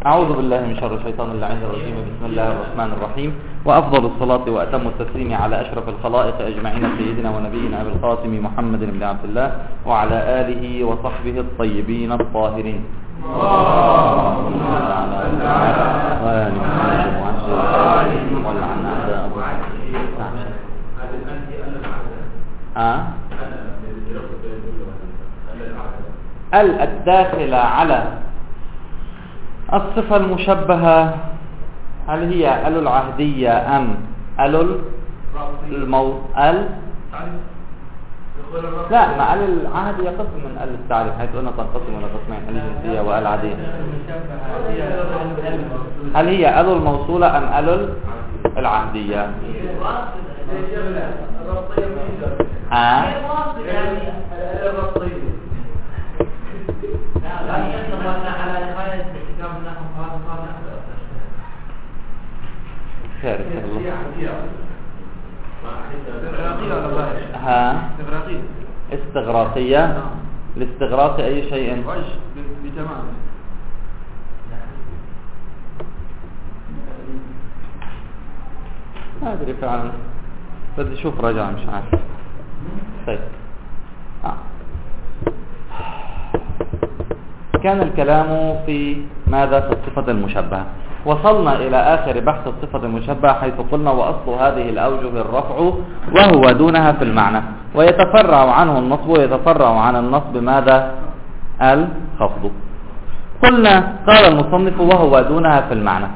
أعوذ بالله من شر الشيطان اللعين الرجيم. بسم الله الرحمن الرحيم. وأفضل الصلاة وأتم التسليم على أشرف الخلائق أجمعين سيدنا ونبينا أبي القاسم محمد بن عبد الله وعلى آله وصحبه الطيبين الطاهرين. الداخلة على الصفة المشبهة هل هي العهدية أم لا، ما العهدية قسم من التعريف، حيث قلنا تنقسم إلى قسمين، الجنسية والعادية. هل هي الموصولة أم العهدية؟ استغراقية. الاستغراق أي شيء بتمام. ما أدري فعلا، بدي أشوف رجع مش عارف. طيب كان الكلام في ماذا؟ في الصفة المشبهة. وصلنا إلى آخر بحث الصفة المشبهة حيث قلنا وأصل هذه الأوجه الرفع وهو دونها في المعنى، ويتفرع عنه النصب، ويتفرع عن النصب ماذا؟ الخفض. قلنا قال المصنف وهو دونها في المعنى.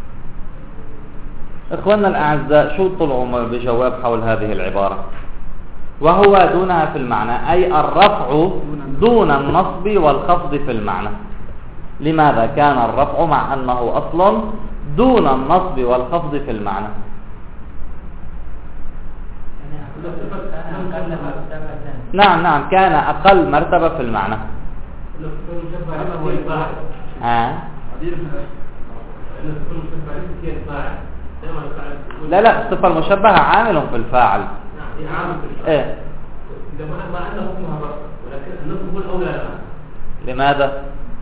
إخواننا الأعزاء، شو طلعوا بجواب حول هذه العبارة؟ وهو دونها في المعنى أي الرفع دون النصب والخفض في المعنى. لماذا كان الرفع مع أنه أصل دون النصب والخفض في المعنى؟ نعم كان أقل مرتبة في المعنى. لا الصفة المشبهة عامل في الفاعل. لماذا؟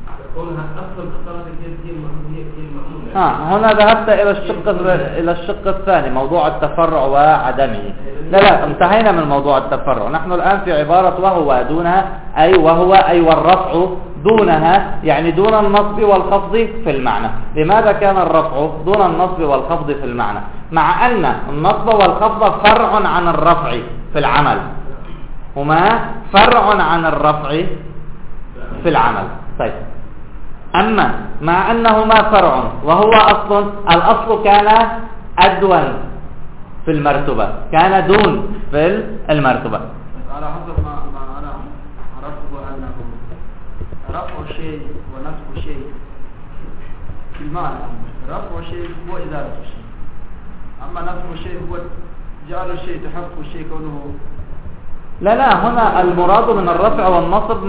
هنا ذهبت إلى الشق الثاني، موضوع التفرع وعدمه. لا انتهينا من موضوع التفرع. نحن الآن في عبارة وهو دونها أي والرفع دونها، يعني دون النصب والخفض في المعنى. لماذا كان الرفع دون النصب والخفض في المعنى؟ مع أن النصب والخفض فرع عن الرفع في العمل، هما فرع عن الرفع في العمل. طيب، أما مع أنهما فرع وهو أصل، الأصل كان أدون في المرتبة، كان دون في المرتبة. على حسب ما أنا عرفته أنه رفع شيء ونصب شيء في المعنى. رفع شيء هو إزالة شيء، أما نصب شيء هو جعل الشيء تحقق الشيء كونه. لا هنا المراد من الرفع والنصب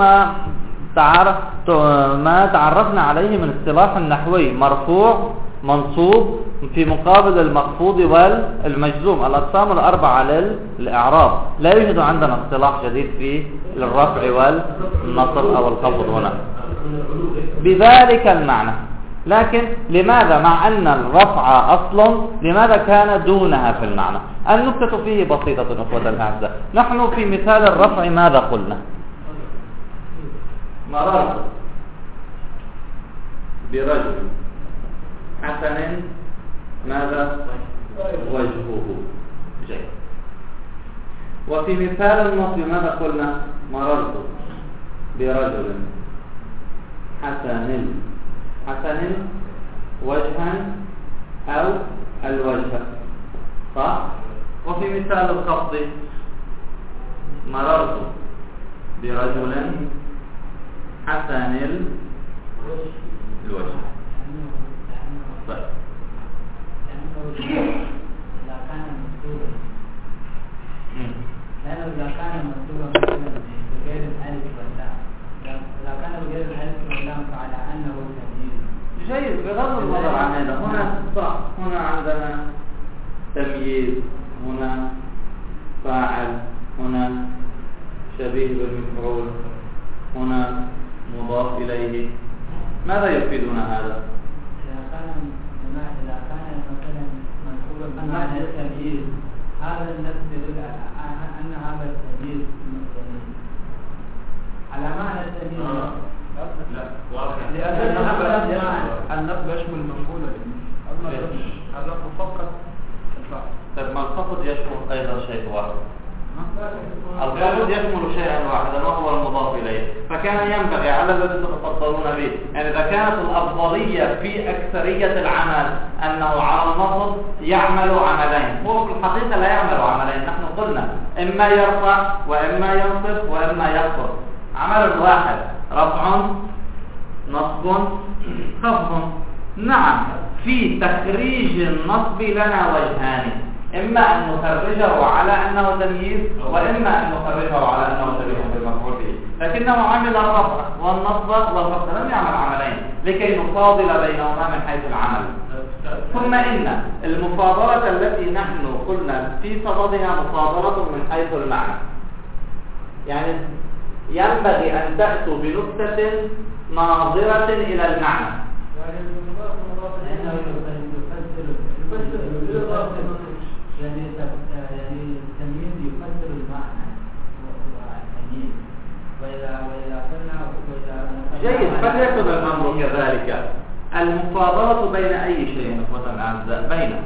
ما تعرفنا عليه من اصطلاح النحوي، مرفوع منصوب في مقابل المخفوض والمجزوم، الأقسام الأربعة للإعراب. لا يوجد عندنا اصطلاح جديد في الرفع والنصب أو الخفض هنا بذلك المعنى. لكن لماذا مع أن الرفع أصل لماذا كان دونها في المعنى؟ النكتة فيه بسيطة أخوة الأعزاء. نحن في مثال الرفع ماذا قلنا؟ مررت برجل حسن ماذا؟ وجهه جيد. وفي مثال النصب ماذا قلنا؟ مررت برجل حسن وجها أو الوجه، صح؟ وفي مثال الخفض مررت برجل حسن الوجه. طيب، لأنه إذا كان مكتوبا بغير الألف واللام، إذا كان بغير الألف واللام فعلى أنه تمييز. جيد، بغض النظر عن هذا. هنا صح، هنا عندنا تمييز، هنا فاعل، هنا شبيه معنى التمييز هذا النفس يدل على أن هذا التمييز يعني على معنى التمييز. لا واضح. لأن النفس يشمل المفعول الرفع فقط الفاعل. طب ما الخفض يشمل أيضا شيء واحد. الخفض يشمل شيئا واحدا وهو المضاف إليه، فكان ينبغي على الذي تتفضلون به يعني إذا كانت الأفضلية في أكثرية العمل أنه على النصب يعمل عملين، هو في الحقيقة لا يعمل عملين. نحن قلنا إما يرفع وإما ينصب وإما يخفض، عمل واحد رفع نصب خفض. نعم في تخريج النصب لنا وجهان، إما أن نخرجه على أنه تمييز وإما أن نخرجه على أنه تمييز بالمفعول به، لكنه عمل الرفع والنصب والخفض، لم يعمل عملين لكي نفاضل بينهما من حيث العمل. ثم إن المفاضلة التي نحن قلنا في صددها مفاضلة من حيث المعنى، يعني ينبغي أن تأتوا بنكتة ناظرة إلى المعنى. يعني التمييز يفسر المعنى والتمييز، وإذا قلنا جيد، فليكن الأمر كذلك. المفاضلة بين أي شيء إخوة الأعزاء؟ بين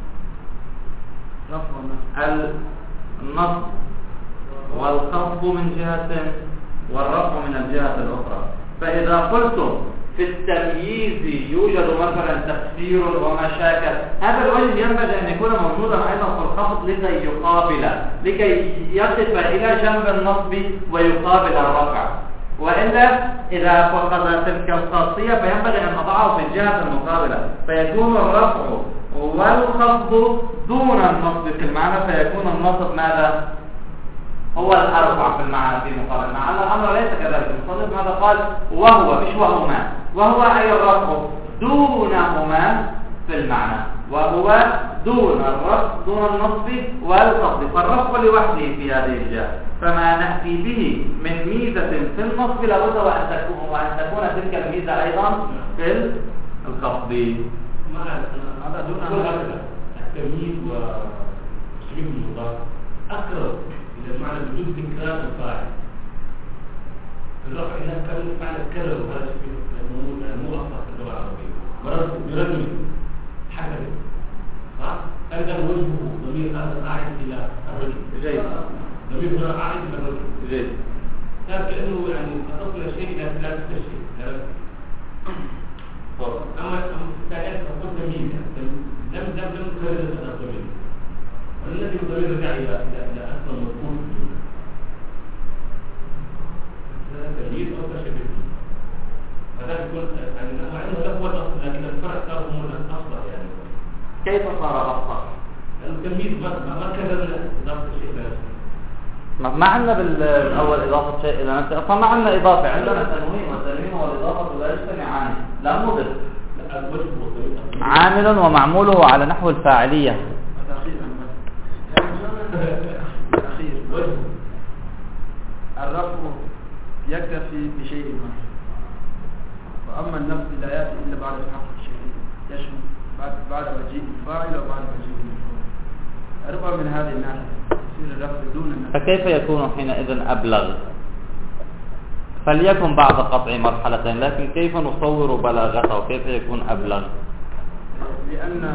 النصب والخفض من جهة والرفع من الجهة الأخرى. فإذا قلتم في التمييز يوجد مثلا تفسير ومشاكل، هذا الوجه ينبغي أن يكون موجودا أيضا في الخفض لكي يقف إلى جنب النصب ويقابل الرفع، وإلا إذا فقد تلك الخاصية فينبغي أن أضعه في الجهة المقابلة، فيكون الرفع والخفض دون النصب في المعنى، فيكون النصب ماذا؟ هو الأرفع في المعنى في مقابل معنى. الأمر ليس كذلك. المصنف ماذا قال؟ وهو مش وهما، وهو أي الرفع دونهما في المعنى، وهو دون الرفع دون النصب والخفض، فالرفع لوحده في هذه الجهة، فما نأتي به من ميزة في النصب لابد وأن تكون تلك الميزة أيضا في الخفض. هذا دون التمييز وتشبيه المضاف أقرب إلى معنى وجود تكرار الفاعل. الرفع إذا كان فعل كرر وهذا شيء مو أصح في اللغة العربية، مرات برجل حكم صح؟ أيضا وجهه ضمير هذا عائد إلى الرجل. جيد. ضمير هنا عائد إلى الرجل. جيد. كان كأنه يعني أضاف شيء إلى ثلاثة شيء. أما الثالث فقد تمييز لم نكرر هذا الضمير، والذي الضمير رجع إلى أصل مذكور تمييز أو تشبيه، هذا يكون يعني عنده هو الأصل، لكن الفرق صار هو الأصل. يعني كيف صار أصلا؟ التمييز ما كرر إضافة شيء إلى نفسه. ما عندنا بالأول إضافة شيء إلى نفسه، أصلا ما عندنا إضافة، عندنا تنوين، والتنوين والإضافة لا يجتمعان، لا نضف. عامل ومعموله على نحو الفاعلية. الرفع يكتفي بشيء ما، وأما النفس لا يأتي إلا بعد تحقق الشيء، يشمل بعد مجيء الفاعل وبعد مجيء المفعول. أربع من هذه الناحية يصير الرفع دون النفس. فكيف يكون حينئذ أبلغ؟ فليكن بعد قطع مرحلتين، لكن كيف نصور بلاغته وكيف يكون أبلغ؟ لأن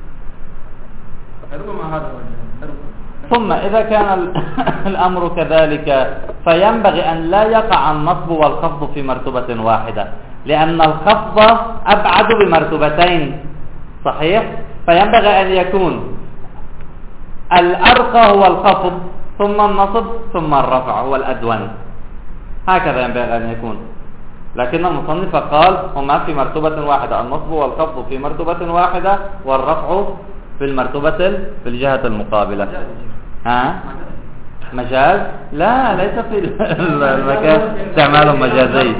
ربما هذا وجه. ثم إذا كان الأمر كذلك فينبغي أن لا يقع النصب والخفض في مرتبة واحدة، لأن الخفض أبعد بمرتبتين صحيح، فينبغي أن يكون الأرقى هو الخفض ثم النصب ثم الرفع هو الأدون، هكذا ينبغي أن يكون. لكن المصنف قال هما في مرتبة واحدة، النصب والخفض في مرتبة واحدة والرفع في المرتبة في الجهة المقابلة. مجاز؟ لا، ليس في المكان استعمال مجازي.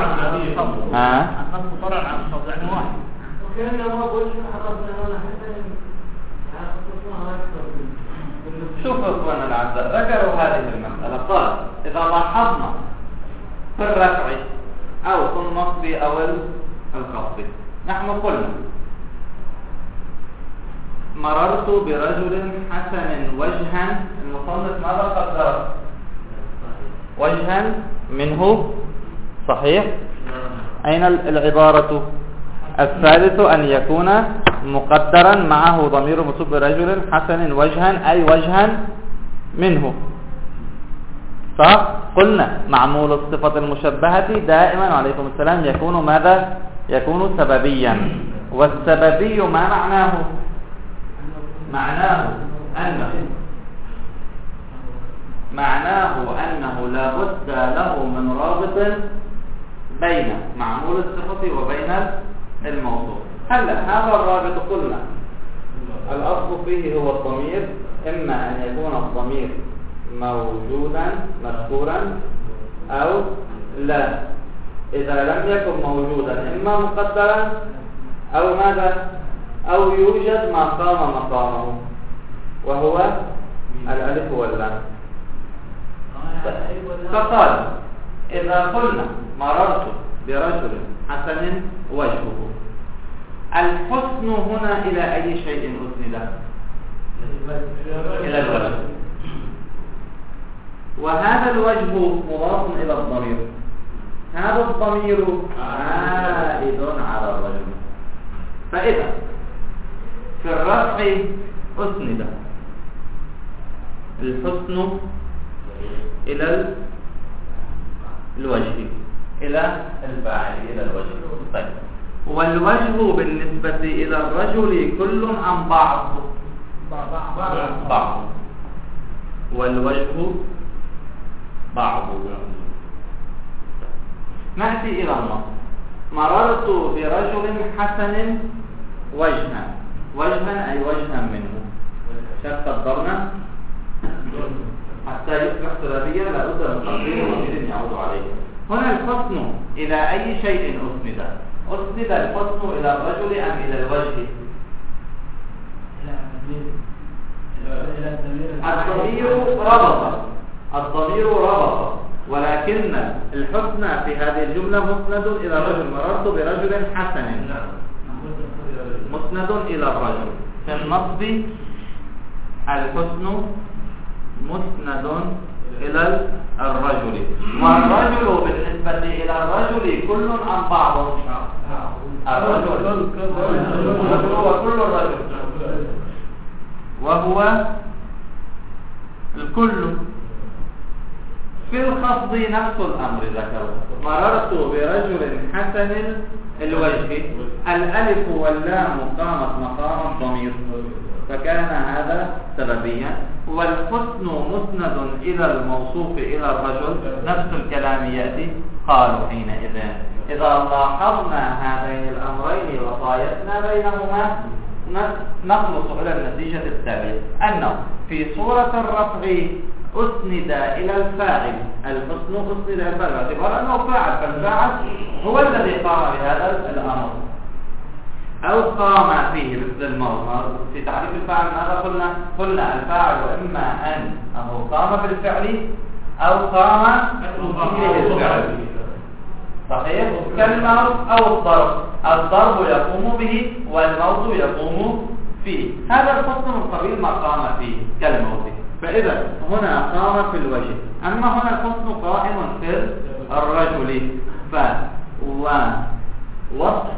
شوفوا اخوانا الاعزاء، ذكروا هذه المسألة، قال إذا لاحظنا في الرفع أو في النصب أو الخفض، نحن قلنا مررت برجل حسن وجها، المصنف ماذا قدر؟ وجها منه، صحيح؟ أين العبارة؟ الثالث أن يكون مقدرا معه ضمير منصوب برجل حسن وجها أي وجها منه، صح؟ قلنا معمول الصفة المشبهة دائما عليكم السلام يكون ماذا؟ يكون سببيا، والسببي ما معناه؟ أنه لا بد له من رابط بين معمول الصفة وبين الموصوف. هلا هذا الرابط قلنا الأصل فيه هو الضمير، إما أن يكون الضمير موجودا مذكورا أو لا. إذا لم يكن موجودا إما مقدرا أو ماذا؟ أو يوجد ما قام مقامه وهو الألف واللام. فقال إذا قلنا مررت برجل حسن وجهه، الحسن هنا إلى أي شيء أسند؟ إلى الوجه، وهذا الوجه مضاف إلى الضمير، هذا الضمير عائد على الرجل. فإذا في الرفع أسند الحسن إلى الوجه، إلى الفاعل، إلى الوجه. طيب، والوجه بالنسبة إلى الرجل كل عن بعض، والوجه بعض. نأتي إلى النص. مررت برجل حسن وجها، وجها أي وجها منه، شاف قدرنا حتى يصبح ثلاثيا لابد من تقدير ضمير يعود عليه. هنا الحسن إلى أي شيء أسند؟ أسند الحسن إلى الرجل أم إلى الوجه؟ الضمير ربط، ولكن الحسن في هذه الجملة مسند إلى الرجل. مررت برجل حسن مسند إلى الرجل. في النصب الحسن مسند إلى الرجل، والرجل بالنسبة إلى الرجل كل عن بعض. الرجل هو كل الرجل وهو الكل. في الخفض نفس الأمر ذكر، مررت برجل حسن الوجه، الألف واللام قامت مقام الضمير، فكان هذا سببيا. والحسن مسند إلى الموصوف إلى الرجل، نفس الكلام يأتي. قالوا حينئذ إذا لاحظنا هذين الأمرين وقايسنا بينهما نخلص إلى النتيجة التالية، أنه في صورة الرفع أسند إلى الفاعل، الحسن أسند إلى الفاعل باعتبار أنه فاعل، فالفاعل هو الذي قام بهذا الأمر أو قام فيه مثل الموت. في تعريف الفاعل ماذا قلنا الفاعل إما أنه قام بالفعل أو قام فيه الفعل، صحيح؟ كالموت أو الضرب يقوم به والموت يقوم فيه. هذا الحسن من قبيل ما قام فيه كالموت. فإذا هنا قام في الوجه، أما هنا الحسن قائم في الرجل. ووصف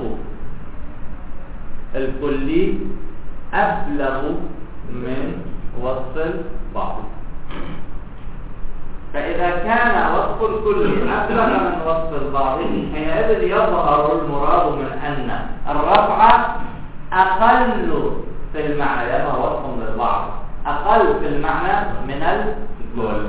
الكلي أبلغ من وصف البعض. فإذا كان وصف الكل أبلغ من وصف البعض، حينئذ يظهر المراد من أن الرفع أقل في المعنى، لأنه وصف للبعض أقل في المعنى من الكل.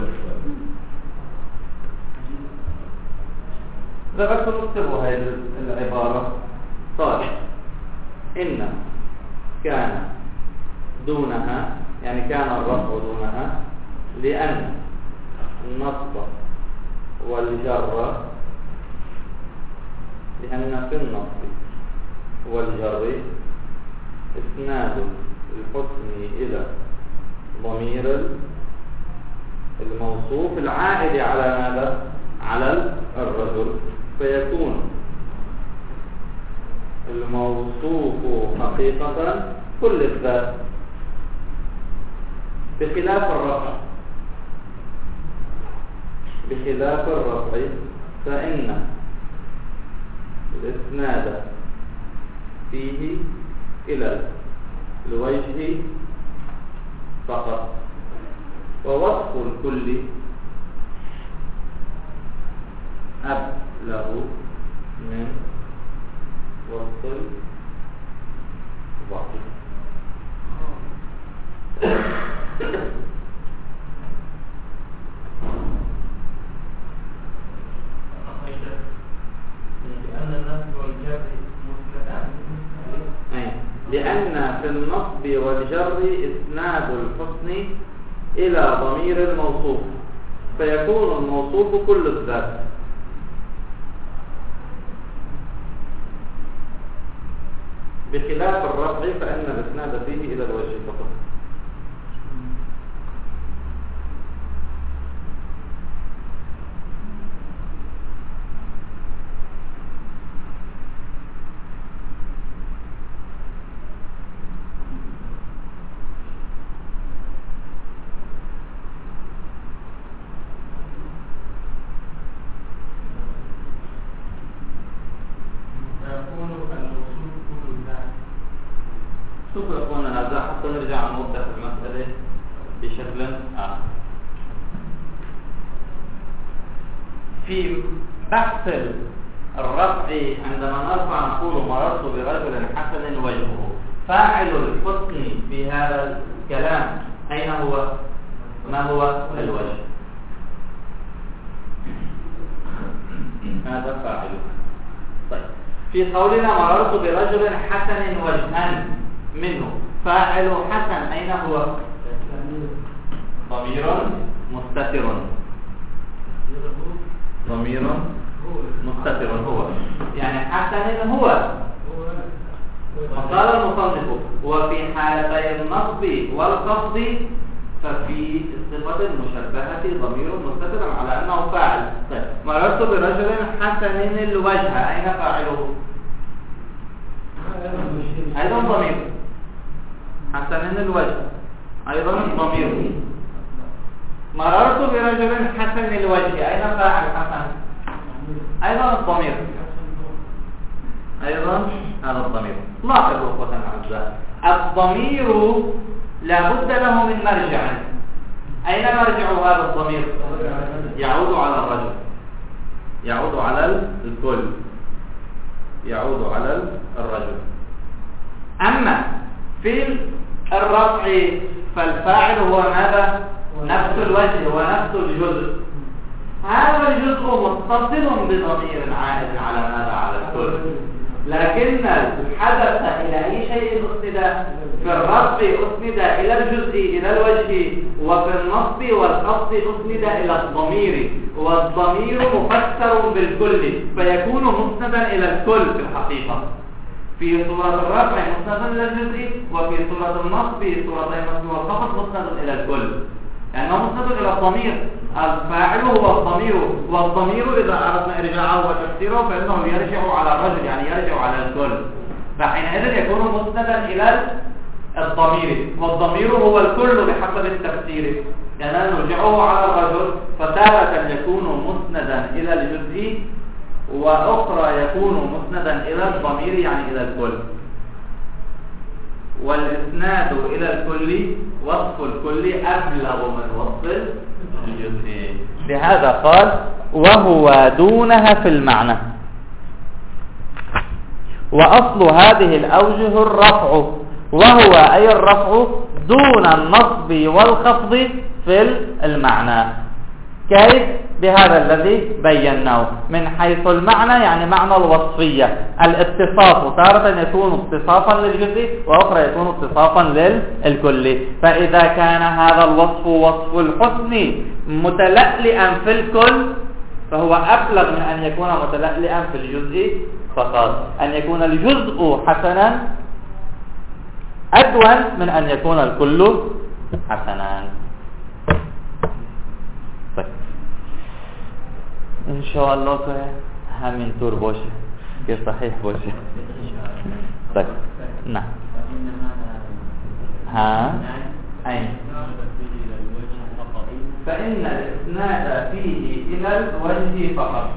ذكرت نكتب هذه العبارة. طيب، إن كان دونها، يعني كان الرفع دونها، لأن النصب والجر، لأن في النصب والجر إسناد الحسن إلى ضمير الموصوف العائد على ماذا؟ على الرجل، فيكون الموصوف حقيقة كل الذات بخلاف الرفع فإن الإسناد فيه إلى الوجه فقط، ووصف الكل أبلغ من وصف الواحد. لأن في النصب والجر إسناد الحسن إلى ضمير الموصوف، فيكون الموصوف كل الذات. بخلاف الرفع فإن الإسناد فيه إلى الوجه فقط. في بحث الرفع عندما نرفع نقول مررت برجل حسن وجهه، فاعل الحسن في هذا الكلام أين هو؟ ما هو الوجه؟ هذا فاعله. طيب في قولنا مررت برجل حسن وجها منه، فاعل حسن أين هو؟ ضمير مستتر، ضمير مستتر هو، يعني حسن هو. وقال المصنف وفي حالتي النصب والخفض ففي الصفة المشبهة ضمير مستتر على أنه فاعل. طيب مررت برجل حسن الوجه، أين فاعله؟ أيضا ضمير. حسن الوجه أيضا ضمير. مررت برجل حسن الوجه، أين فاعل حسن؟ أيضا الضمير، أيضا هذا الضمير. لاحظوا أخوة الأعزاء، الضمير لابد له من مرجع. أين مرجع هذا الضمير؟ يعود على الرجل، يعود على الكل، يعود على الرجل. أما في الرفع فالفاعل هو ماذا؟ نفس الوجه ونفس الجزء. هذا الجزء متصل بضمير عائد على ماذا؟ على الكل. لكن حدث إلى أي شيء أسند؟ في الرفع أسند إلى الجزء إلى الوجه، وفي النصب والخفض أسند إلى الضمير، والضمير مفسر بالكل فيكون مسندا إلى الكل في الحقيقة. في صورة الرفع مسند إلى الجزء، وفي صورة النصب في صورة النصب والخفض مسند إلى الكل، لأنه مسند إلى الضمير. الفاعل هو الضمير، والضمير إذا أردنا إرجاعه وتفسيره فإنه يرجع على الرجل، يعني يرجع على الكل، فحينئذ يكون مسندا إلى الضمير، والضمير هو الكل بحسب التفسير، يعني نرجعه على الرجل، فتارة يكون مسندا إلى الجزء، وأخرى يكون مسندا إلى الضمير يعني إلى الكل. والإسناد إلى الكل وصف الكل أبلغ من وصف الجزء، لهذا قال وهو دونها في المعنى. وأصل هذه الأوجه الرفع، وهو أي الرفع دون النصب والخفض في المعنى. كيف؟ بهذا الذي بيناه من حيث المعنى، يعني معنى الوصفية، الاتصاف تارة يكون اتصافا للجزء، وأخرى يكون اتصافا للكل. فإذا كان هذا الوصف وصف الحسن متلألئا في الكل فهو أبلغ من أن يكون متلألئا في الجزء فقط. أن يكون الجزء حسنا أدون من أن يكون الكل حسنا. ان شاء الله که همین طور باشه که صحیح باشه. طيب نعم ها اين فإن الإسناد فيه إلى الوجه فقط،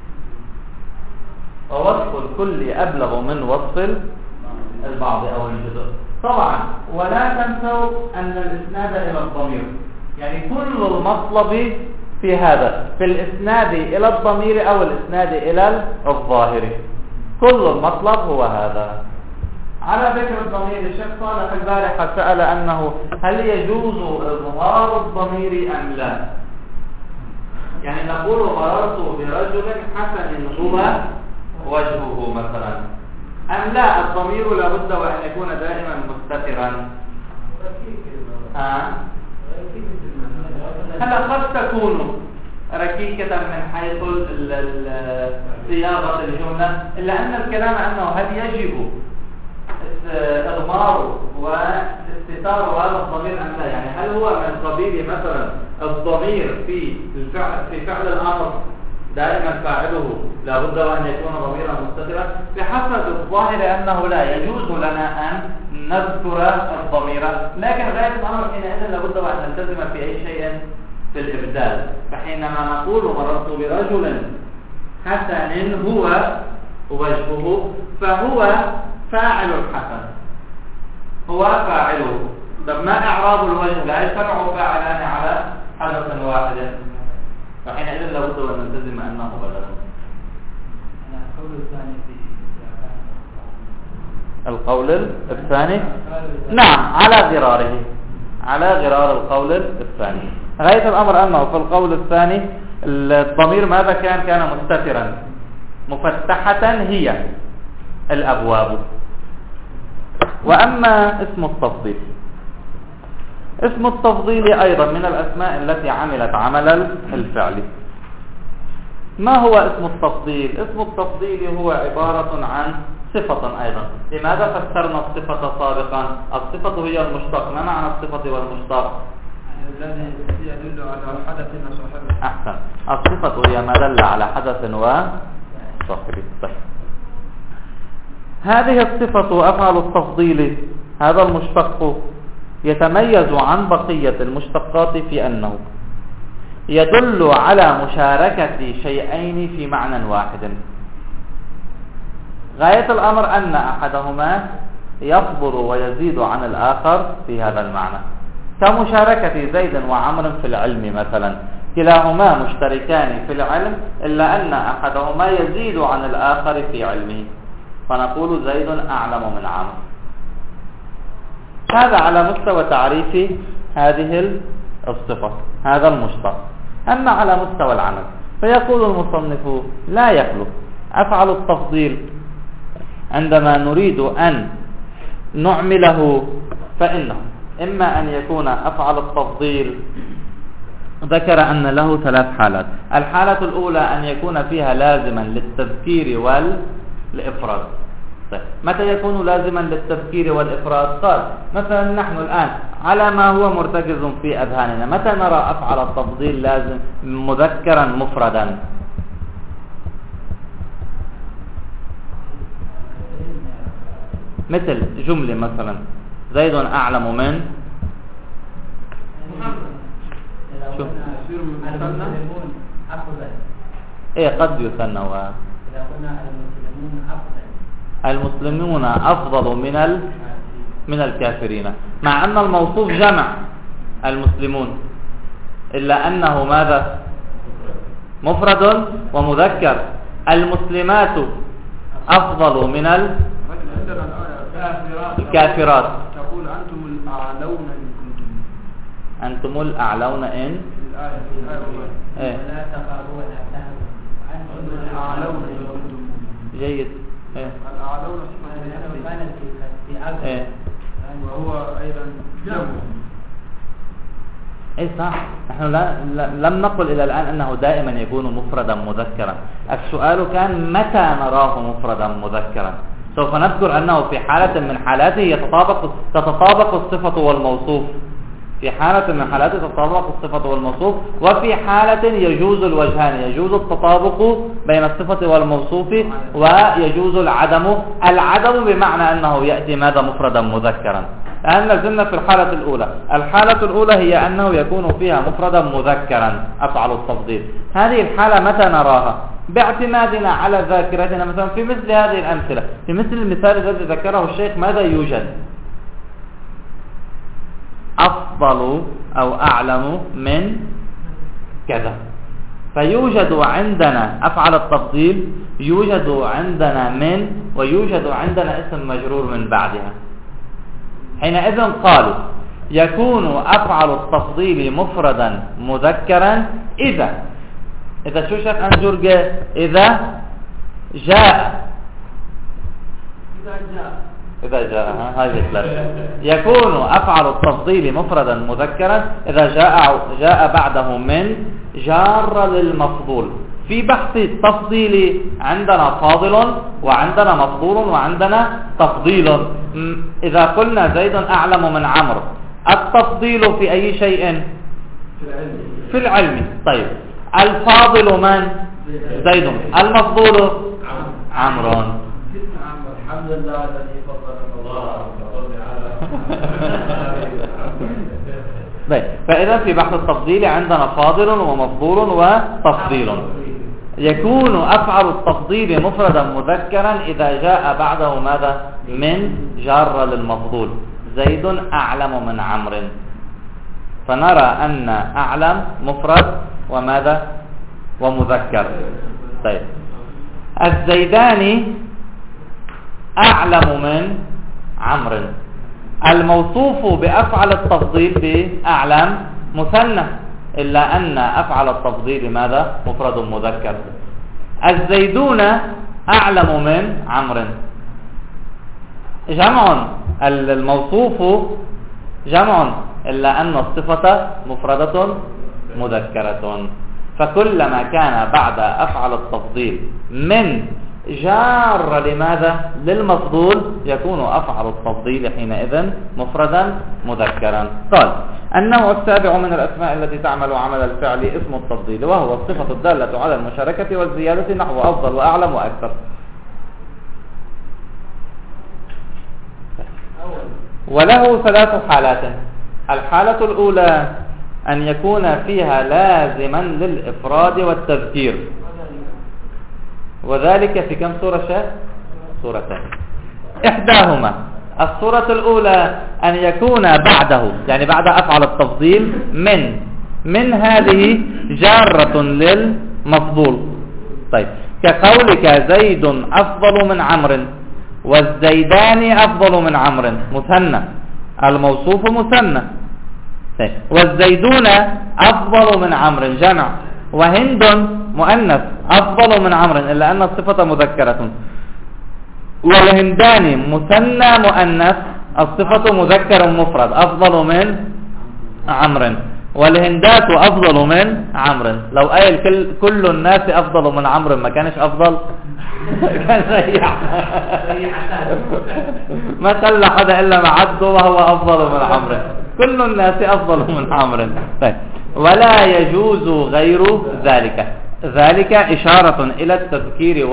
ووصف الكل أبلغ من وصف البعض أو الجزء. طبعا ولا تنسوا أن الإسناد إلى الضمير، يعني كل المطلب في هذا في الإسناد إلى الضمير أو الإسناد إلى الظاهر، كل المطلب هو هذا. على ذكر الضمير، الشيخ صالح البارحة سأل أنه هل يجوز إظهار الضمير أم لا؟ يعني نقول مررت برجل حسن هو وجهه مثلا، أم لا الضمير لابد وأن يكون دائما مستترا؟ هلا قد تكون ركيكة من حيث صياغة الجملة، إلا أن الكلام أنه هل يجب إضمار واستتار هذا الضمير أم لا؟ يعني هل هو من قبيل مثلا الضمير في فعل الأمر دائما فاعله لابد وأن يكون ضميرا مستترا؟ بحسب الظاهر أنه لا يجوز لنا أن نذكر الضمير، لكن غاية الأمر حينئذ لابد وأن نلتزم في أي شيء في الإبدال. فحينما نقول مررت برجل حسن هو وجهه، فهو فاعل الحسن، هو فاعله. طب ما إعراب الوجه؟ لا يجتمع فاعلان على حدث واحد، فحينئذ لابد أن نلتزم أنه بدل. القول الثاني نعم على غرار القول الثاني. غاية الأمر أنه في القول الثاني الضمير ماذا كان مستترا، مفتحة هي الأبواب. وأما اسم التفضيل أيضا من الأسماء التي عملت عمل الفعل. ما هو اسم التفضيل؟ اسم التفضيل هو عبارة عن صفة أيضا. لماذا فسرنا الصفة سابقا؟ الصفة هي المشتق. ما معنى الصفة والمشتق؟ الذي يدل على حدث وصاحبه. أحسن، الصفة هي ما دل على حدث وصاحبه. هذه الصفة أفعل التفضيل، هذا المشتق يتميز عن بقية المشتقات في أنه يدل على مشاركة شيئين في معنى واحد. غاية الأمر أن أحدهما يصبر ويزيد عن الآخر في هذا المعنى، كمشاركة زيد وعمر في العلم مثلا، كلاهما مشتركان في العلم إلا أن أحدهما يزيد عن الآخر في علمه، فنقول زيد أعلم من عمرو. هذا على مستوى تعريف هذه الصفة، هذا المشتق. أما على مستوى العمل فيقول المصنف لا يخلو أفعل التفضيل عندما نريد أن نعمله فإنه إما أن يكون أفعل التفضيل ذكر أن له 3 حالات. الحالة الأولى أن يكون فيها لازما للتذكير والإفراد. طيب متى يكون لازما للتذكير والإفراد؟ قال مثلا نحن الآن على ما هو مرتكز في أذهاننا، متى نرى أفعل التفضيل لازم مذكرا مفردا؟ مثل جملة مثلا زيد أعلم من شو؟ المسلمون أفضل. إيه قد يثنى المسلمون أفضل من الكافرين، مع أن الموصوف جمع المسلمون إلا أنه ماذا؟ مفرد ومذكر. المسلمات أفضل من الكافرات. تقول أنتم الأعلون إن كنتم، أنتم الأعلون إن لا تقاروا ولا تهروا، أنتم الأعلون إن كنتم. جيد. الأعلون كانت في عقل وهو أيضا جمع. اي صح، نحن لم نقل الى الان انه دائما يكون مفردا مذكرا. السؤال كان متى نراه مفردا مذكرا. سوف نذكر انه في حالة من حالاته تتطابق الصفة والموصوف، في حالة من حالاته تتطابق الصفة والموصوف، وفي حالة يجوز الوجهان، يجوز التطابق بين الصفة والموصوف ويجوز العدم بمعنى انه يأتي ماذا؟ مفردا مذكرا. الآن لازلنا في الحالة الأولى. الحالة الأولى هي أنه يكون فيها مفردا مذكرا أفعل التفضيل. هذه الحالة متى نراها؟ باعتمادنا على ذاكرتنا. مثلا في مثل هذه الأمثلة، في مثل المثال الذي ذكره الشيخ، ماذا يوجد؟ أفضل أو أعلم من كذا. فيوجد عندنا أفعل التفضيل، يوجد عندنا من، ويوجد عندنا اسم مجرور من بعدها. حينئذ قالوا يكون أفعل التفضيل مفردا مذكرا إذا شو شيخ أنجرجة؟ إذا جاء هاي الثلاثة. يكون أفعل التفضيل مفردا مذكرا إذا جاء بعده من جار للمفضول. في بحث التفضيل عندنا فاضل وعندنا مفضول وعندنا تفضيل. إذا قلنا زيد أعلم من عمرو، التفضيل في أي شيء؟ في العلم. طيب الفاضل من؟ زيد. المفضول عمرو. الحمد لله الذي فضلنا الله. فإذا في بحث التفضيل عندنا فاضل ومفضول وتفضيل. يكون أفعل التفضيل مفردا مذكرا إذا جاء بعده ماذا؟ من جار للمفضول. زيد أعلم من عمرو. فنرى أن أعلم مفرد وماذا؟ ومذكر. طيب الزيدان أعلم من عمرو. الموصوف بأفعل التفضيل بأعلم مثنى، إلا أن أفعل التفضيل ماذا؟ مفرد مذكر. الزيدون أعلم من عمرو، جمع. الموصوف جمع إلا أن الصفة مفردة مذكرة. فكلما كان بعد أفعل التفضيل من جار لماذا؟ للمفضول، يكون أفعل التفضيل حينئذ مفردا مذكرا. قال النوع السابع من الأسماء التي تعمل عمل الفعل اسم التفضيل، وهو الصفة الدالة على المشاركة والزيادة، نحو أفضل وأعلم وأكثر. وله ثلاث حالات. الحالة الأولى أن يكون فيها لازما للإفراد والتذكير، وذلك في كم صورة شيخ؟ صورتين. إحداهما الصورة الأولى أن يكون بعده، يعني بعد أفعل التفضيل من هذه جارة للمفضول. طيب كقولك زيد أفضل من عمرو، والزيدان أفضل من عمرو مثنى، الموصوف مثنى. طيب والزيدون أفضل من عمرو جمع، وهند مؤنث أفضل من عمرو إلا أن الصفة مذكرة. والهندان مثنى مؤنث، الصفة مذكر مفرد أفضل من عمرو. والهندات أفضل من عمرو. لو قال كل الناس أفضل من عمرو ما كانش أفضل، كان ريح ما خلى حدا إلا ما عده وهو أفضل من عمرو. كل الناس أفضل من عمرو. طيب ولا يجوز غير ذلك. ذلك إشارة إلى التذكير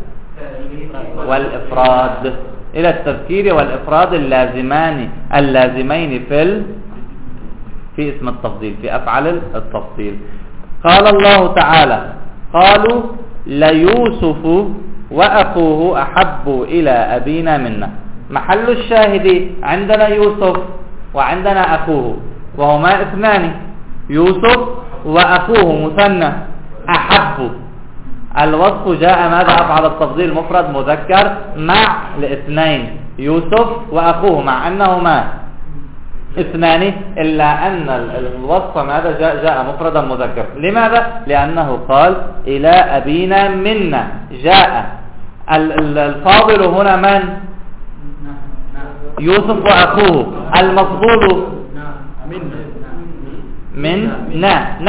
والإفراد، إلى التذكير والإفراد اللازمين في اسم التفضيل، في أفعال التفضيل. قال الله تعالى قالوا ليوسف وأخوه أحب إلى أبينا منا. محل الشاهد عندنا يوسف وعندنا أخوه، وهما اثنان، يوسف وأخوه مثنى أحب. الوصف جاء ماذا؟ أفعل التفضيل مفرد مذكر مع الاثنين يوسف وأخوه، مع أنهما اثنان، إلا أن الوصف ماذا؟ جاء مفردا مذكر. لماذا؟ لأنه قال إلى أبينا منا. جاء الفاضل هنا من؟ يوسف وأخوه. المفضول منا،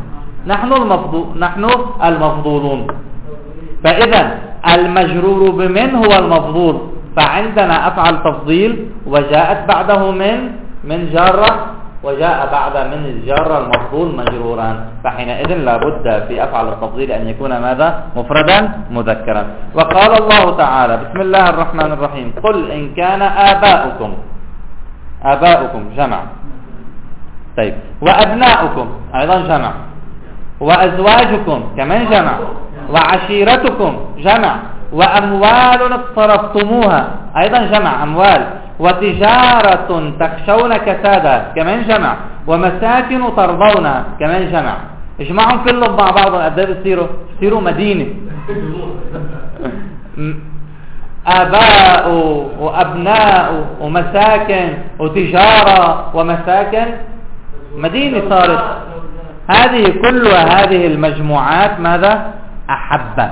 نحن المفضولون. فإذا المجرور بمن هو المفضول، فعندنا أفعل تفضيل وجاءت بعده من جارة، وجاء بعد من الجارة المفضول مجروران، فحينئذ لابد في أفعل التفضيل أن يكون ماذا؟ مفردا مذكرا. وقال الله تعالى بسم الله الرحمن الرحيم قل إن كان آباؤكم آباؤكم جمع. طيب وأبناؤكم أيضا جمع، وأزواجكم كمان جمع، وعشيرتكم جمع، وأموال اقترفتموها أيضا جمع أموال، وتجارة تخشون كسادها كمان جمع، ومساكن ترضونها كمان جمع. اجمعهم كلهم مع بعض قد ايه بصيروا مدينة. آباء وأبناء ومساكن وتجارة ومساكن، مدينة صارت. هذه المجموعات ماذا؟ أحب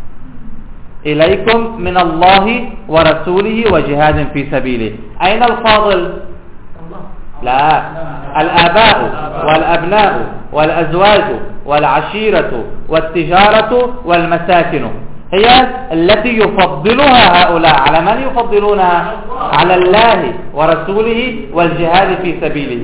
إليكم من الله ورسوله وجهاد في سبيله. أين الفاضل؟ لا، الآباء والأبناء والأزواج والعشيرة والتجارة والمساكن هي التي يفضلها هؤلاء على من يفضلونها؟ على الله ورسوله والجهاد في سبيله.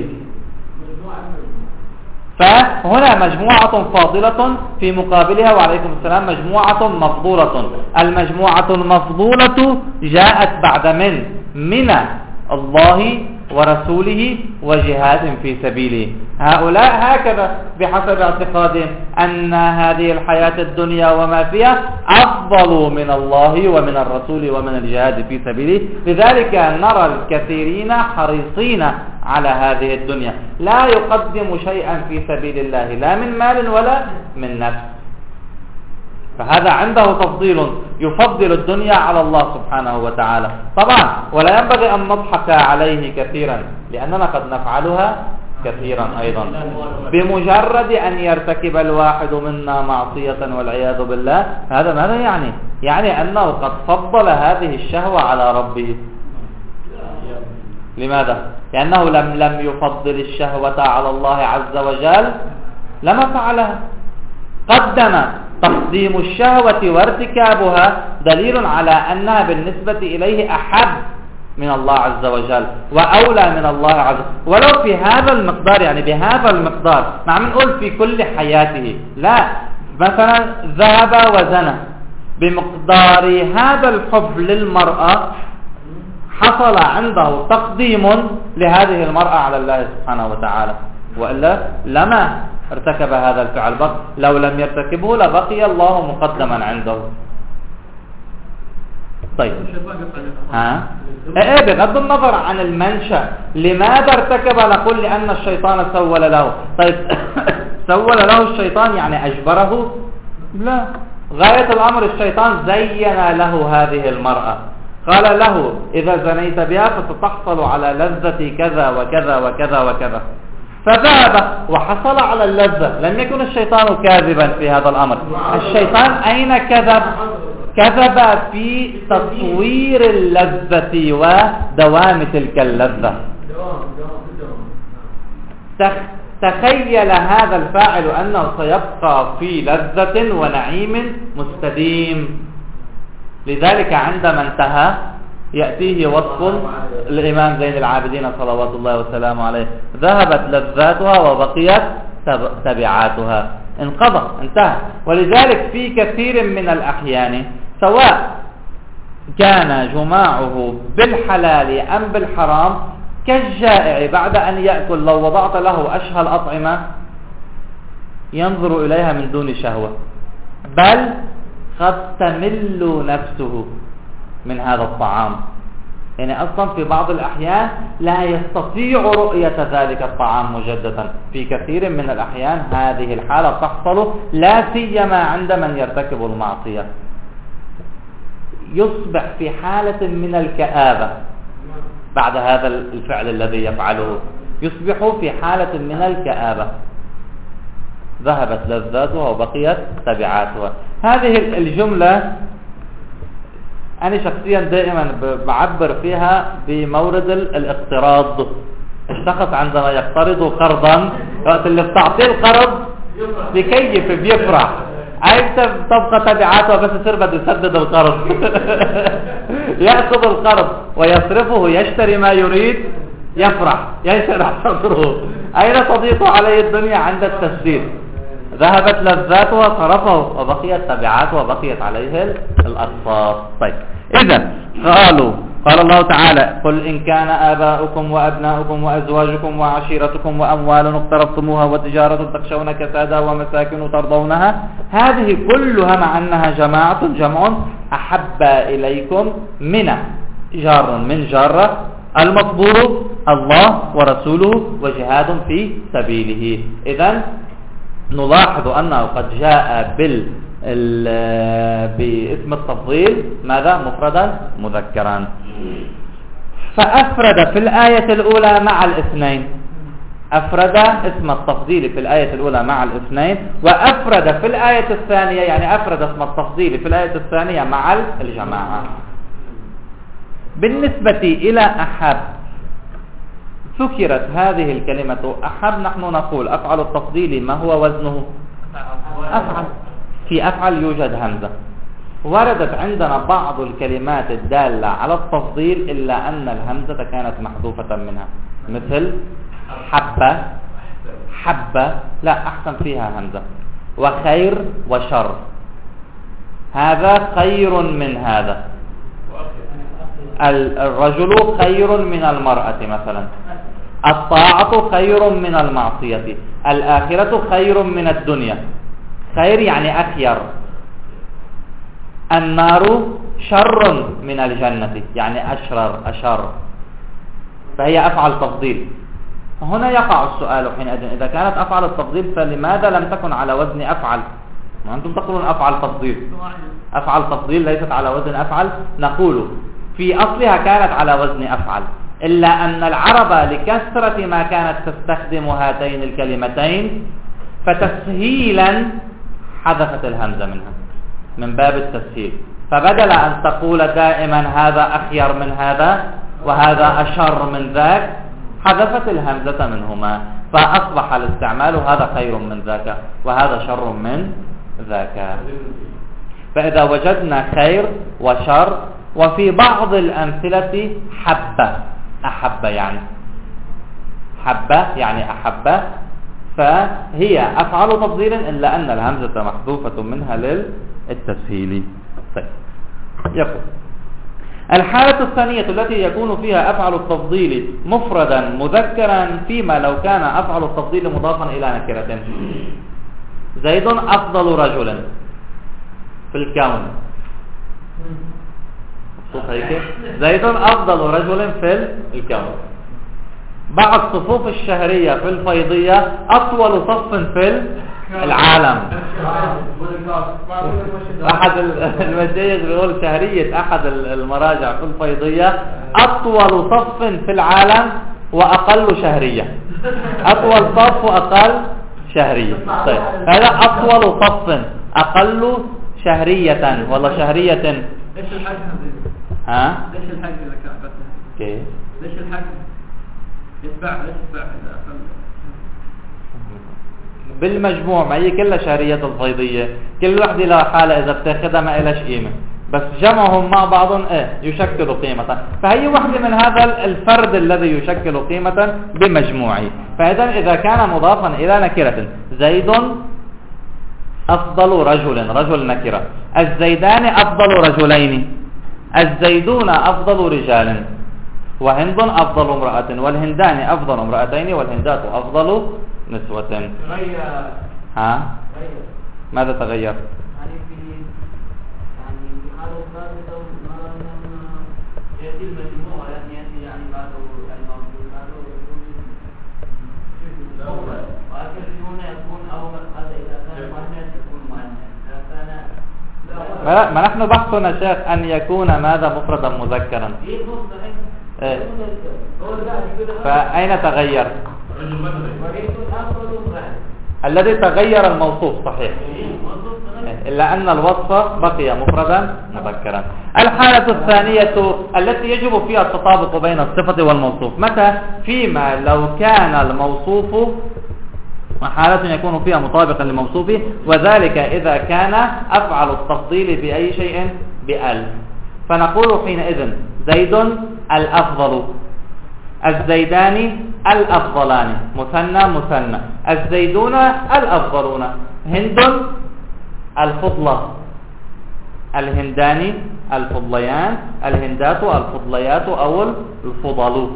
فهنا مجموعة فاضلة في مقابلها وعليكم السلام مجموعة مفضولة. المجموعة المفضولة جاءت بعد من الله ورسوله وجهاد في سبيله. هؤلاء هكذا بحسب اعتقادهم أن هذه الحياة الدنيا وما فيها أفضل من الله ومن الرسول ومن الجهاد في سبيله. لذلك نرى الكثيرين حريصين على هذه الدنيا، لا يقدم شيئا في سبيل الله لا من مال ولا من نفس. فهذا عنده تفضيل، يفضل الدنيا على الله سبحانه وتعالى. طبعا ولا ينبغي أن نضحك عليه كثيرا لأننا قد نفعلها كثيرا أيضا. بمجرد أن يرتكب الواحد منا معصية والعياذ بالله، هذا ماذا يعني أنه قد فضل هذه الشهوة على ربه. لماذا؟ لأنه لم يفضل الشهوة على الله عز وجل لما فعلها. تقديم الشهوة وارتكابها دليل على أنها بالنسبة إليه أحب من الله عز وجل وأولى من الله عز وجل، ولو في هذا المقدار، بهذا المقدار. نعم نقول في كل حياته لا، مثلا ذهب وزنى بمقدار هذا الحب للمرأة حصل عنده تقديم لهذه المرأة على الله سبحانه وتعالى، وإلا لما ارتكب هذا الفعل. لو لم يرتكبه لبقي الله مقدما عنده. طيب بغض النظر عن المنشأ لماذا ارتكب، نقول لأن الشيطان سول له. طيب سول له الشيطان أجبره؟ لا، غاية الأمر الشيطان زين له هذه المرأة، قال له إذا زنيت بها فستحصل على لذة كذا وكذا وكذا وكذا، فذهب وحصل على اللذة. لم يكن الشيطان كاذبا في هذا الأمر. الشيطان أين كذب؟ كذب في تصوير اللذة ودوام تلك اللذة. تخيل هذا الفاعل أنه سيبقى في لذة ونعيم مستديم. لذلك عندما انتهى يأتيه وصف الإمام زين العابدين صلوات الله وسلامه عليه: ذهبت لذاتها وبقيت تبعاتها. انقضى، انتهى. ولذلك في كثير من الأحيان سواء كان جماعه بالحلال أم بالحرام كالجائع بعد أن يأكل، لو وضعت له أشهى الأطعمة ينظر إليها من دون شهوة، بل قد تمل نفسه من هذا الطعام. أصلا في بعض الأحيان لا يستطيع رؤية ذلك الطعام مجددا. في كثير من الأحيان هذه الحالة تحصل، لا سيما عند من يرتكب المعصية، يصبح في حالة من الكآبة بعد هذا الفعل الذي يفعله، يصبح في حالة من الكآبة. ذهبت لذاتها وبقيت تبعاتها. هذه الجملة أنا شخصيا دائما بعبر فيها بمورد الاقتراض. الشخص عندما يقترض قرضا، وقت اللي بتعطيه القرض بكيف بيفرح، تبقى تبعاته بس يصير بده يسدد القرض. يأخذ القرض ويصرفه، يشتري ما يريد، يفرح، يشرح صدره. أين صديقه عليه الدنيا عند التسديد؟ ذهبت لذاته وصرفه وبقيت تبعاته وبقيت عليه الأقساط. طيب إذا قال الله تعالى قل إن كان آباؤكم وأبناؤكم وأزواجكم وعشيرتكم وأموال اقترفتموها وتجارة تخشون كسادها ومساكن ترضونها، هذه كلها مع أنها جمع أحب إليكم من جار من جارة المطبور الله ورسوله وجهاد في سبيله. إذن نلاحظ أنه قد جاء باسم التفضيل ماذا؟ مفردا مذكرا. فأفرد في الآية الأولى مع الاثنين، أفرد اسم التفضيل في الآية الأولى مع الاثنين، وأفرد في الآية الثانية يعني أفرد اسم التفضيل في الآية الثانية مع الجماعة. بالنسبة إلى أحب ذكرت هذه الكلمة أحب، نحن نقول أفعل التفضيل ما هو وزنه؟ أفعل. في أفعل يوجد همزة. وردت عندنا بعض الكلمات الدالة على التفضيل إلا أن الهمزة كانت محذوفة منها، مثل حبة، حبة لا أحسن فيها همزة، وخير وشر، هذا خير من هذا، الرجل خير من المرأة مثلا، الطاعة خير من المعصية، الآخرة خير من الدنيا، خير يعني أخير، النار شر من الجنة يعني أشر، فهي أفعل تفضيل. هنا يقع السؤال حينئذ إذا كانت أفعل التفضيل فلماذا لم تكن على وزن أفعل؟ وأنتم تقولون أفعل تفضيل، أفعل تفضيل ليست على وزن أفعل. نقول في أصلها كانت على وزن أفعل، إلا أن العرب لكثرة ما كانت تستخدم هاتين الكلمتين فتسهيلا حذفت الهمزة منها من باب التسهيل، فبدل أن تقول دائما هذا أخير من هذا وهذا أشر من ذاك حذفت الهمزة منهما، فأصبح الاستعمال هذا خير من ذاك وهذا شر من ذاك. فإذا وجدنا خير وشر، وفي بعض الأمثلة حبة، أحب يعني حبة يعني أحبة، فهي أفعل تفضيل إلا أن الهمزة محذوفة منها للتسهيل. طيب. يقول الحالة الثانية التي يكون فيها أفعل التفضيل مفردا مذكرا فيما لو كان أفعل التفضيل مضافا إلى نكرة. زيد أفضل رجل في الكون، زيد أفضل رجل في الكون. بعض صفوف الشهرية في الفيضية أطول صف في العالم. أحد المشايخ بيقول شهرية أحد المراجع في الفيضية أطول صف في العالم وأقل شهرية، أطول صف وأقل شهرية. طيب هذا أطول صف أقل شهرية ولا شهرية. ليش الحج ها؟ ليش الحج إذا كان كيف؟ ليش الحج يتبع بالمجموع؟ ما هي كلها شهرية الفيضية، كل وحدة لها حالة إذا بتاخدها ما إلهش قيمة، بس جمعهم مع بعضهم يشكل قيمة، فهي واحدة من هذا الفرد الذي يشكل قيمة بمجموعه. فإذا إذا كان مضافا إلى نكرة، زيد أفضل رجل نكرة، الزيدان أفضل رجلين، الزيدون أفضل رجال، وهند أفضل امرأة، والهندان أفضل امرأتين، والهندات أفضل نسوة. تغير. ها؟ ماذا تغير؟ يعني في حالة ثابتة يأتي المجموع لم يأتي يعني بعد الموجود وآخر هنا يكون أول هذا إذا كان مؤنث يكون مؤنث. ما نحن بحثنا شيخ أن يكون ماذا مفردا مذكرا. فأين تغير؟ الذي تغير الموصوف صحيح، إلا أن الوصف بقي مفردا مذكرا. الحالة الثانية التي يجب فيها التطابق بين الصفة والموصوف، متى؟ فيما لو كان الموصوف حالة يكون فيها مطابقا لموصوفه، وذلك إذا كان أفعل التفضيل بأي شيء بأل، فنقول حينئذ زيد الأفضل، الزيدان الأفضلان، مثنى، الزيدون الأفضلون، هند الفضلة، الهندان الفضليان، الهندات، الفضليات أو الفضل.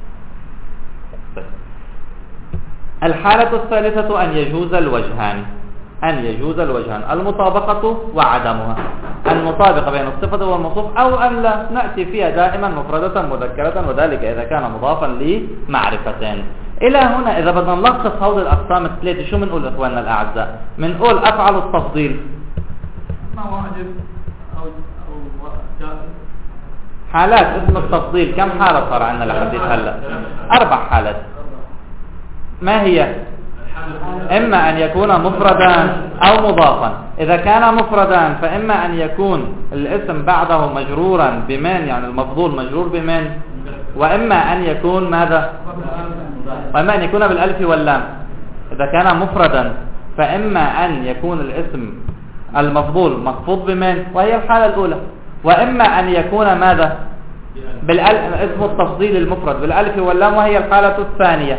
الحالة الثالثة أن يجوز الوجهان، المطابقة وعدمها، المطابقة بين الصفة والموصوف، أو أن لا نأتي فيها دائما مفردة مذكرة، وذلك إذا كان مضافا لمعرفتين. إلى هنا إذا بدنا نلخص هذه الأقسام الثلاثة شو بنقول إخواننا الأعزاء؟ بنقول أفعل التفضيل ما واجب أو جائز. حالات اسم التفضيل كم حالة صار عندنا لحد هلا؟ 4 حالات. ما هي؟ إما أن يكون مفردا أو مضافا. إذا كان مفردا فإما أن يكون الاسم بعده مجرورا بمن، يعني المفضول مجرور بمن، وإما أن يكون ماذا؟ وإما أن يكون بالألف واللام. إذا كان مفردا فإما أن يكون الاسم المفضول مخفوض بمن، وهي الحالة الأولى، وإما أن يكون ماذا؟ اسم التفضيل المفرد بالألف واللام، وهي الحالة الثانية.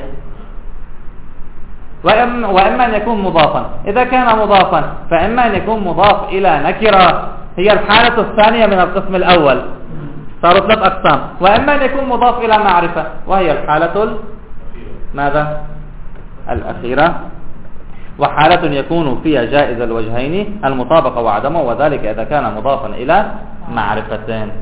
وإما أن يكون مضافا. إذا كان مضافا فإما أن يكون مضاف إلى نكرة، هي الحالة الثانية من القسم الأول، صاروا 3 أقسام. وإما أن يكون مضاف إلى معرفة، وهي الحالة ماذا؟ الأخيرة. وحالة يكون فيها جائز الوجهين، المطابقة وعدمه، وذلك إذا كان مضافا إلى معرفتين.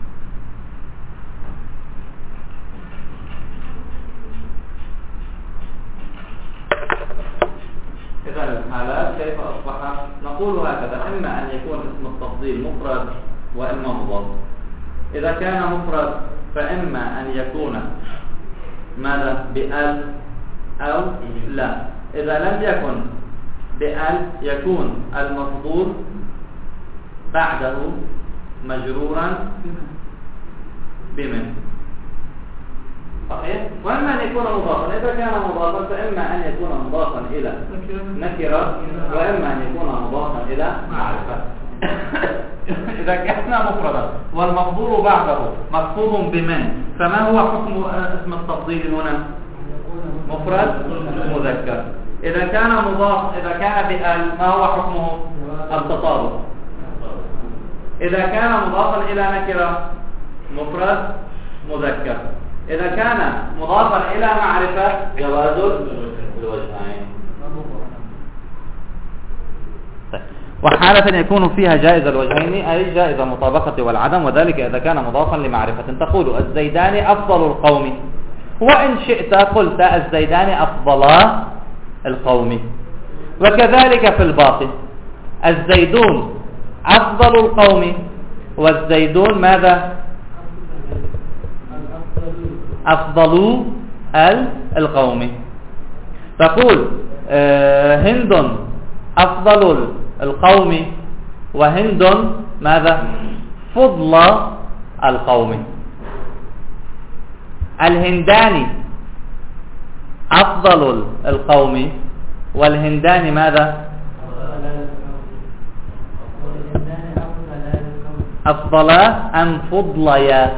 إذا الحالات كيف أصبح؟ نقول هكذا: إما أن يكون اسم التفضيل مفرد وإما مضاف. إذا كان مفرد فإما أن يكون ماذا؟ بأل أو لا. إذا لم يكن بأل يكون المفضول بعده مجرورا بمن، صحيح؟ وإما أن يكون مضافا. إذا كان مضافا فإما أن يكون مضافا إلى نكرة، وإما أن يكون مضافا إلى معرفة. إذا كان مفردا والمفضول بعده مخفوض بمن، فما هو حكم اسم التفضيل هنا؟ مفرد مذكر. إذا كان مضاف، إذا كان بأل ما هو حكمه؟ التطابق. إذا كان مضافا إلى نكرة مفرد مذكر. إذا كان مضافا إلى معرفة جواز الوجهين. وحالة يكون فيها جائز الوجهين أي جائز المطابقة والعدم، وذلك إذا كان مضافا لمعرفة. تقول الزيدان أفضل القوم، وإن شئت قلت الزيدان أفضلا القوم. وكذلك في الباطن: الزيدون أفضل القوم، والزيدون ماذا؟ أفضل القوم. تقول هند أفضل القوم، وهند ماذا؟ فضل القوم. الهندان أفضل القوم، والهندان ماذا؟ أفضل أم فضليا؟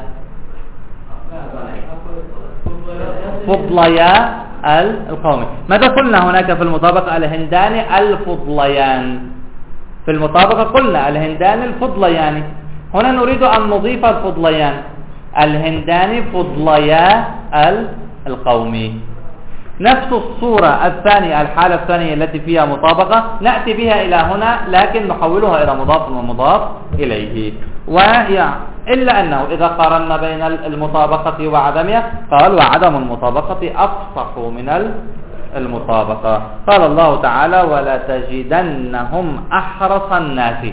فضليا القوم. ماذا قلنا هناك في المطابقة؟ الهندان الفضليان. في المطابقة قلنا الهندان الفضليان. هنا نريد أن نضيف الفضليان: الهندان فضليا القوم. نفس الصورة الثانية، الحالة الثانية التي فيها مطابقة، نأتي بها إلى هنا لكن نحولها إلى مضاف ومضاف إليه. إلا أنه إذا قارنا بين المطابقة وعدمها قال: وعدم المطابقة أفصح من المطابقة. قال الله تعالى: ولتجدنهم أحرص الناس.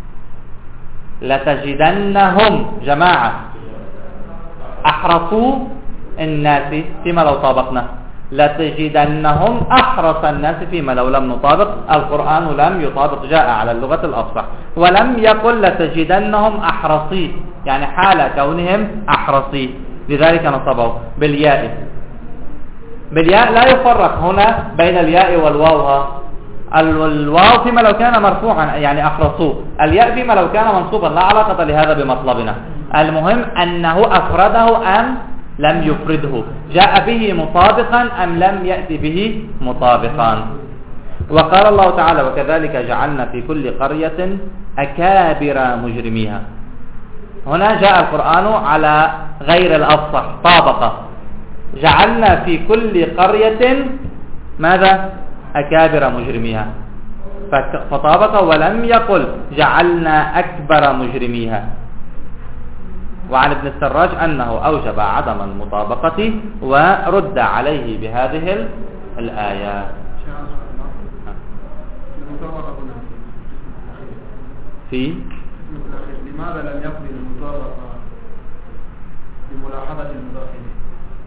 لتجدنهم جماعة، أحرصوا الناس فيما لو طابقنا، لتجدنهم أحرص الناس فيما لو لم نطابق. القرآن لم يطابق، جاء على اللغة الأفصح، ولم يقل لتجدنهم أحرصي، يعني حال كونهم أحرصي، لذلك نصبه بالياء. بالياء لا يفرق هنا بين الياء والواو. الواو فيما لو كان مرفوعا يعني أحرصوا، الياء فيما لو كان منصوبا، لا علاقة لهذا بمطلبنا. المهم أنه أفرده أم لم يفرده، جاء به مطابقا أم لم يأتي به مطابقا. وقال الله تعالى: وكذلك جعلنا في كل قرية أكابر مجرميها. هنا جاء القرآن على غير الأفصح، طابق. جعلنا في كل قرية ماذا؟ أكابر مجرميها، فطابق ولم يقل جعلنا أكبر مجرميها. وعن ابن السراج أنه أوجب عدم المطابقة ورد عليه بهذه الآيات. في لماذا لم يقبل المطابقة بملاحظة المضاف إليه؟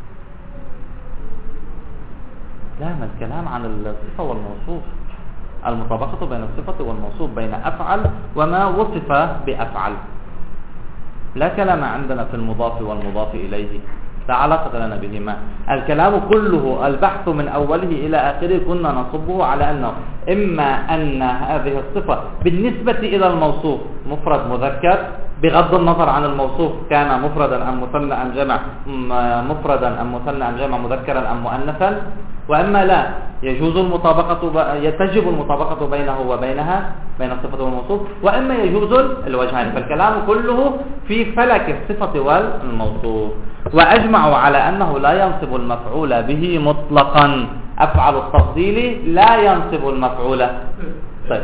لا، ما الكلام عن الصفة والموصوف، المطابقة بين الصفة والموصوف، بين أفعل وما وصف بأفعل. لا كلام عندنا في المضاف والمضاف إليه، لا علاقة لنا بهما. الكلام كله البحث من أوله إلى آخره كنا نصبه على أنه إما أن هذه الصفة بالنسبة إلى الموصوف مفرد مذكر بغض النظر عن الموصوف كان مفردا أم مثنى أم جمع، مفردا أم مثنى أم جمع، مذكرا أم مؤنثا، وأما لا يجوز المطابقة، تجب المطابقة بينه وبينها، بين الصفة والموصوف، وأما يجوز الوجهان. فالكلام كله في فلك الصفة والموصوف. وأجمعوا على أنه لا ينصب المفعول به مطلقا، أفعل التفضيل لا ينصب المفعول. طيب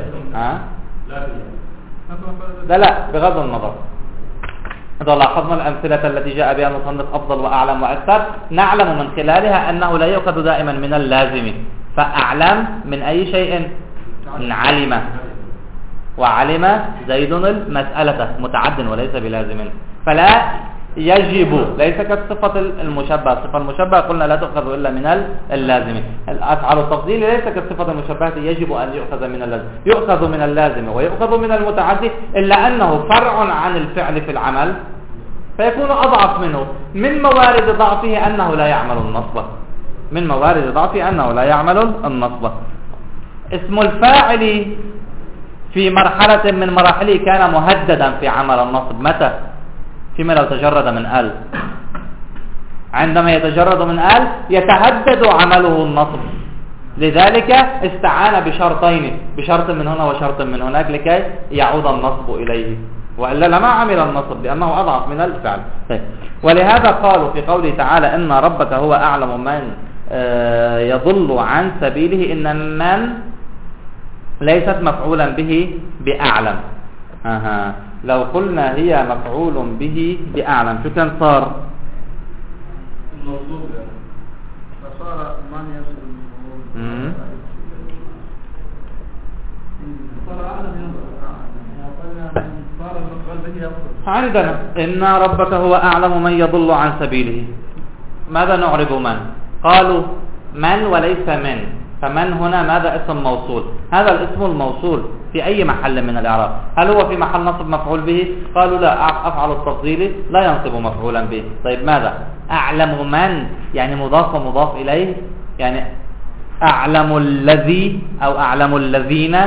لا بغض النظر، إذا لاحظنا الأمثلة التي جاء بها المصنف أفضل وأعلم وأكثر نعلم من خلالها أنه لا يؤخذ دائما من اللازم. فأعلم من أي شيء؟ من علم، وعلم زيد المسألة متعد وليس بلازم، فلا يجب، ليس كالصفة المشبهة. الصفة المشبهة قلنا لا تؤخذ إلا من اللازم. أفعل التفضيل ليس كالصفة المشبهة، يجب أن يؤخذ من اللازم، يؤخذ من اللازم ويؤخذ من المتعدي، إلا أنه فرع عن الفعل في العمل فيكون أضعف منه. من موارد ضعفه أنه لا يعمل النصب، من موارد ضعفه أنه لا يعمل النصب. اسم الفاعل في مرحلة من مراحله كان مهددا في عمل النصب. متى؟ فيما لو تجرد من آل. عندما يتجرد من آل يتهدد عمله النصب، لذلك استعان بشرطين، بشرط من هنا وشرط من هناك لكي يعود النصب إليه، وإلا لما عمل النصب لأنه أضعف من الفعل. ولهذا قالوا في قوله تعالى إن ربك هو أعلم من يضل عن سبيله، إن من ليست مفعولا به بأعلم. لو قلنا هي مفعول به بأعلم شو كان صار؟ الموصوف فصار من يصل المفعول صار أعلم صار المفعول به أفضل. عندنا إن ربك هو أعلم من يضل عن سبيله. ماذا نعرب من؟ قالوا من وليس من، فمن هنا ماذا؟ اسم موصول. هذا الاسم الموصول في أي محل من الإعراب؟ هل هو في محل نصب مفعول به؟ قالوا لا، أفعل التفضيل لا ينصب مفعولا به. طيب ماذا؟ أعلم من يعني مضاف ومضاف إليه، يعني أعلم الذي أو أعلم الذين.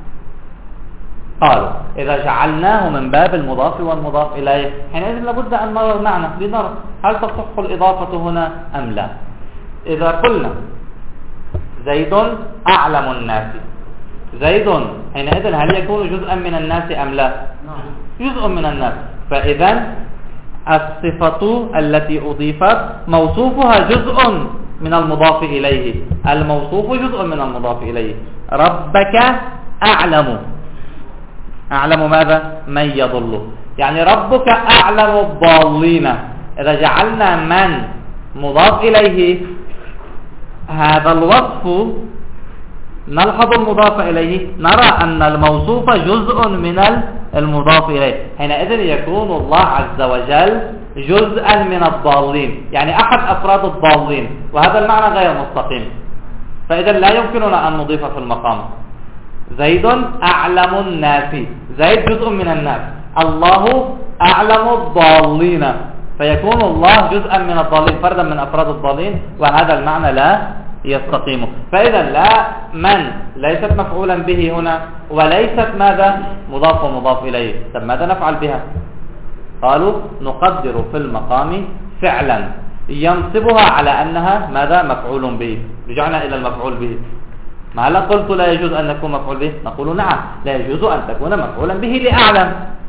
قالوا إذا جعلناه من باب المضاف والمضاف إليه حينئذ لابد أن نرى المعنى لنرى هل تصح الإضافة هنا أم لا. إذا قلنا زيد أعلم الناس، زيد حينئذ هل يكون جزءا من الناس أم لا؟ جزء من الناس. فإذا الصفة التي أضيفت موصوفها جزء من المضاف إليه، الموصوف جزء من المضاف إليه. ربك أعلم، أعلم ماذا؟ من يضل، يعني ربك أعلم الضالين. إذا جعلنا من مضاف إليه هذا الوصف نلحظ المضاف إليه نرى أن الموصوف جزء من المضاف إليه، حينئذ يكون الله عز وجل جزءا من الضالين، يعني أحد أفراد الضالين، وهذا المعنى غير مستقيم. فإذا لا يمكننا أن نضيف في المقام زيد أعلم الناس، زيد جزء من الناس، الله أعلم الضالين، فيكون الله جزءا من الضالين، فردا من أفراد الضالين، وهذا المعنى لا يستقيم. فإذا لا من ليست مفعولا به هنا وليست ماذا؟ مضاف ومضاف إليه. طب ماذا نفعل بها؟ قالوا نقدر في المقام فعلا ينصبها على أنها ماذا؟ مفعول به. رجعنا إلى المفعول به. ما هلا قلت لا يجوز أن يكون مفعول به؟ نقول نعم لا يجوز أن تكون مفعولا به لأعلم،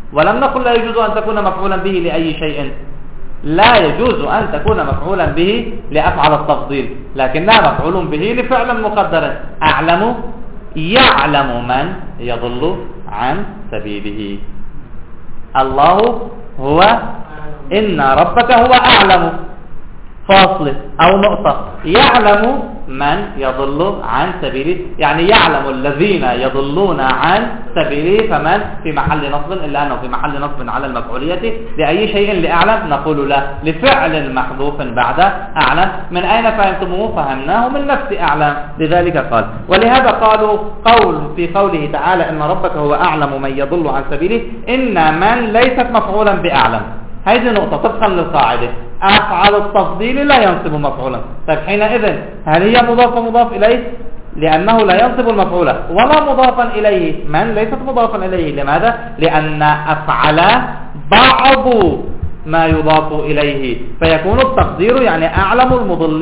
ولم نقل لا يجوز أن تكون مفعولا به لأي شيء، لا يجوز أن تكون مفعولا به لأفعل التفضيل، لكنها مفعول به لفعل مقدر. أعلم يعلم من يضل عن سبيله. الله هو إن ربك هو أعلم فاصل أو نقطة، يعلم من يضل عن سبيله، يعني يعلم الذين يضلون عن سبيله، فمن في محل نصب إلا أنه في محل نصب على المفعولية لأي شيء لأعلم نقول له لفعل محذوف بعد أعلم. من أين فهمتموه؟ فهمناه من نفس أعلم، لذلك قال. ولهذا قالوا في قوله تعالى إن ربك هو أعلم من يضل عن سبيله، إن من ليست مفعولا بأعلم. هذه نقطة طبقا للقاعدة، أفعل التفضيل لا ينصب مفعولا. طيب حينئذ هل هي مضاف إليه؟ لأنه لا ينصب المفعول، ولا مضافا إليه، من ليست مضافا إليه. لماذا؟ لأن أفعل بعض ما يضاف إليه، فيكون التقدير يعني أعلم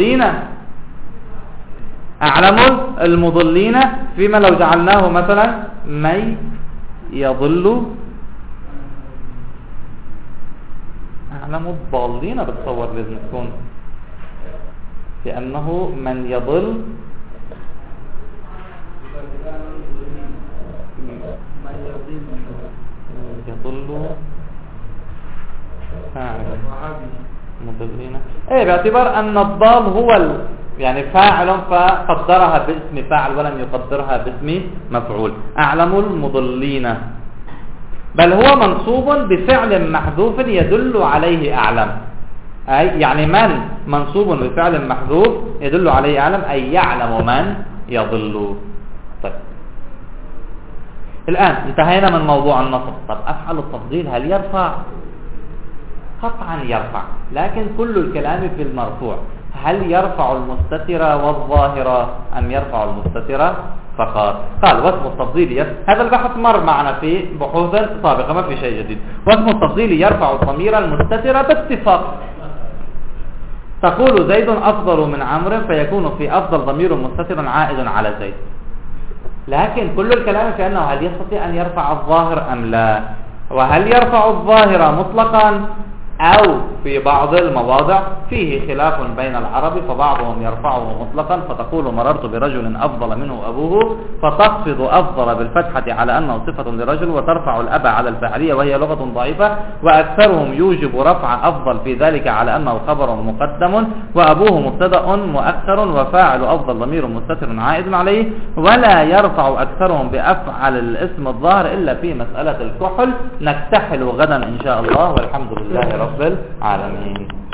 المضلين، فيما لو جعلناه مثلا من يضل، أعلم الضالين بتصور لازم تكون، لأنه من يضل مضلين، باعتبار أن الضال هو يعني فاعل فقدرها باسم فاعل ولم يقدرها باسم مفعول. أعلم المضلين، بل هو منصوب بفعل محذوف يدل عليه أعلم، أي يعني من منصوب بفعل محذوف يدل عليه أعلم، أي يعلم من يضل. طيب الآن انتهينا من موضوع النصب. طب أفعل التفضيل هل يرفع؟ قطعا يرفع، لكن كل الكلام في المرفوع. هل يرفع المستتر والظاهر أم يرفع المستتر فقط؟ قال واسم التفضيل هذا البحث مر معنا في بحوث سابقة، ما في شيء جديد. واسم التفضيل يرفع الضمير المستتر باتفاق. تقول زيد أفضل من عمرو، فيكون في أفضل ضمير مستتر عائد على زيد. لكن كل الكلام في أنه هل يستطيع أن يرفع الظاهر أم لا، وهل يرفع الظاهر مطلقا أو في بعض المواضع فيه خلاف بين العرب، فبعضهم يرفعه مطلقا، فتقول مررت برجل أفضل منه أبوه، فتخفض أفضل بالفتحة على أنه صفة لرجل، وترفع الأب على الفاعلية وهي لغة ضعيفة، وأكثرهم يوجب رفع أفضل في ذلك على أنه خبر مقدم، وأبوه مبتدأ مؤخر، وفاعل أفضل ضمير مستتر عائد عليه، ولا يرفع أكثرهم بأفعل الاسم الظاهر إلا في مسألة الكحل. نكتحل غدا إن شاء الله، والحمد لله رب العالمين.